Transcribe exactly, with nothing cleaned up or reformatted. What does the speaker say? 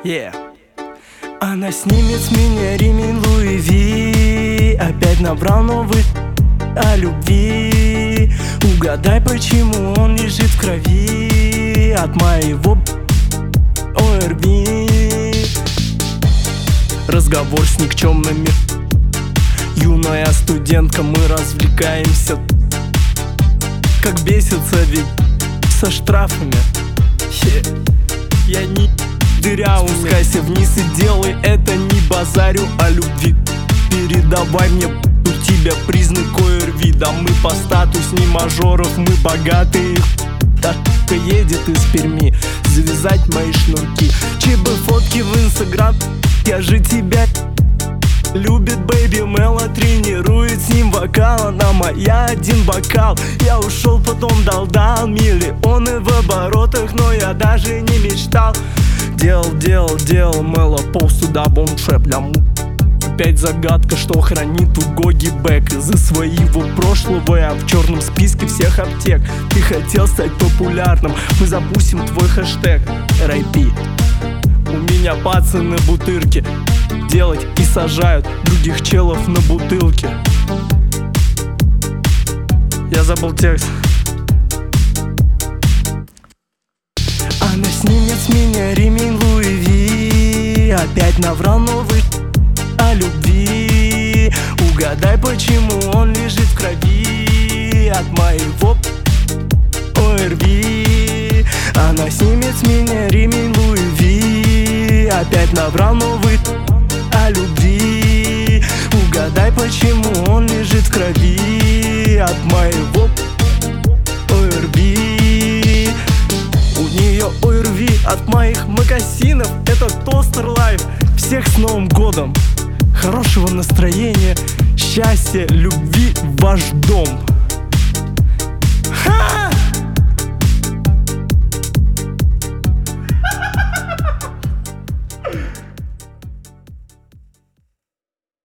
Yeah. Она снимет с меня ремень Луи Ви. Опять набрал новый о любви. Угадай, почему он лежит в крови от моего о эр ви. Разговор с никчемными. Юная студентка, мы развлекаемся. Как бесится ведь со штрафами. yeah. Я не дырявый. Спускайся вниз и делай это, не базарю о любви. Передавай мне у тебя признак о эр ви. Да мы по статус не мажоров, мы богатые. Тачка едет из Перми, завязать мои шнурки. ЧБ фотки в инстаграм, я же тебя любит, бэйби Мела тренирует с ним вокал. Она моя, один бокал. Я ушел, потом дал-дал миллионы в оборотах, но я даже не мечтал. Делал, делал, делал Мела пост туда бомшеп. Опять загадка, что хранит у Гоги Бэк. Из-за своего прошлого я в черном списке всех аптек. Ты хотел стать популярным, мы запустим твой хэштег эр ай пи. У меня пацаны бутырки делать и сажают других челов на бутылке. Я забыл текст. Она снимет с меня ремень Луи Ви. Опять наврал новый о любви. Угадай, почему он лежит в крови от моего о эр ви. Она снимет с меня ремень Луи Ви. Опять наврал новый о любви. Угадай, почему он лежит в крови от моего о эр ви. У нее о эр ви от моих мокасинов. Это Тостер Лайф. Всех с Новым годом! Хорошего настроения, счастья, любви в ваш дом. Ха!